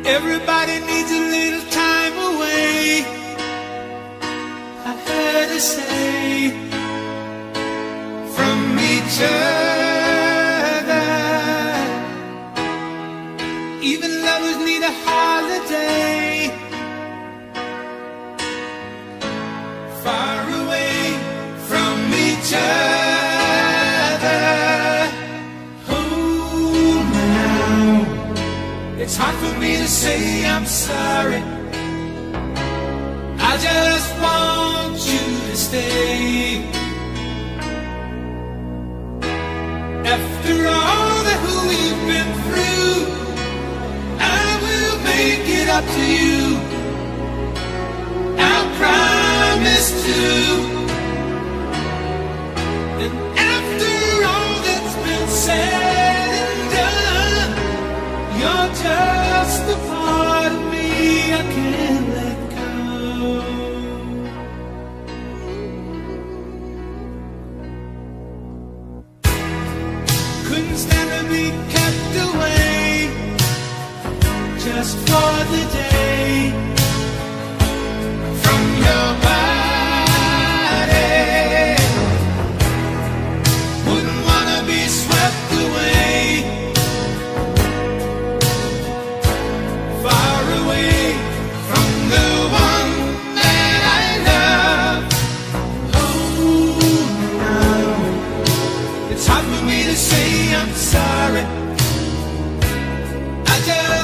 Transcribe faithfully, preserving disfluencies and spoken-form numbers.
Everybody needs a little time away, I heard her say, from each other. Even lovers need a holiday, far away from each other. Oh, now it's hard for me to say I'm sorry. I just want you to stay. After all that we've been through, I will make it up to you, I promise to. And after all that's been said and done, you're just a part of me I can't let go. Couldn't stand to be kept away just for the day from your body. Wouldn't wanna be swept away, far away from the one that I love. Oh, now it's hard for me to say I'm sorry. I just